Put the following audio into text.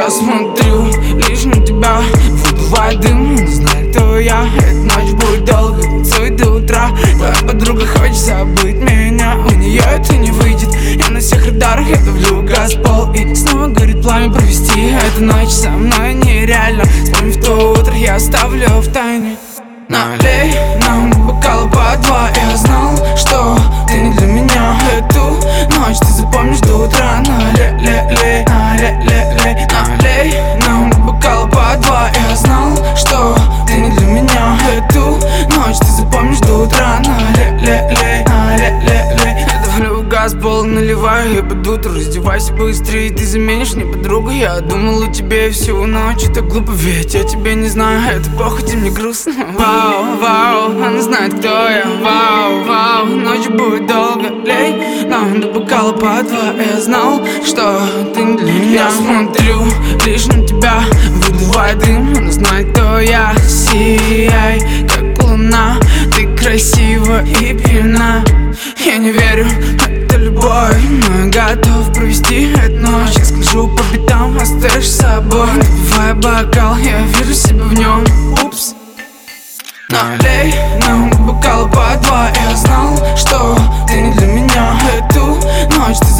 Я смотрю лишь на тебя, выдувая дым, не знаю, кто я. Эта ночь будет долго, танцуй до утра. Твоя подруга хочет забыть меня, у нее это не выйдет. Я на всех радарах, я давлю газ в пол. И снова горит пламя, провести эту ночь со мной нереально. Вспомнив то утро, я оставлю в тайне. Налей нам бокалы по два. Я знал, что ты не для меня. Эту ночь ты запомнишь до утра. Налей, налей нам бокалы по два. Я знал, что ты не для меня. Эту ночь ты запомнишь до утра. Налей. Я давлю газ, пол наливаю, и под утро раздевайся быстрее. Ты заменишь мне подругу. Я думал о тебе всю ночь. Это глупо, ведь я тебя не знаю. Это похоть, и мне грустно. Вау, она знает, кто я. Вау, ночь будет долго. Лей нам до бокала по два. Я знал, что ты не для меня. Я смотрю лишь на тебя, выдувая дым, она знает, кто я. Сияй, как луна, ты красива и пьяна. Я не верю, это любовь, но я готов провести эту ночь. Я скажу по битам, оставишь с собой. Допивая бокал, я вижу себя в нем. Упс. Налей нам бокалы по два. Я знал, что ты не для меня. Эту ночь ты